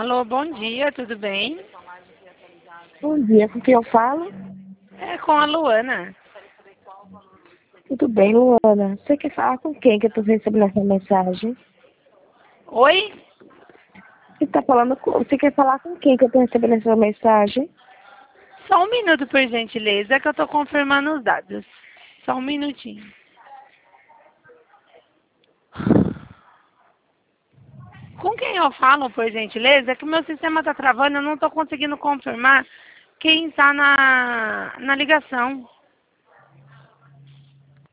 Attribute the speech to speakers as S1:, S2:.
S1: Alô, bom dia, tudo bem?
S2: Bom dia, com quem eu falo?
S1: É com a Luana.
S2: Tudo bem, Luana? Você quer falar com quem que eu tô recebendo essa mensagem?
S1: Oi?
S2: Você quer falar com quem que eu tô recebendo essa mensagem?
S1: Só um minuto, por gentileza, que eu tô confirmando os dados. Só um minutinho. Com quem eu falo, por gentileza? É que o meu sistema tá travando, eu não tô conseguindo confirmar quem está na ligação.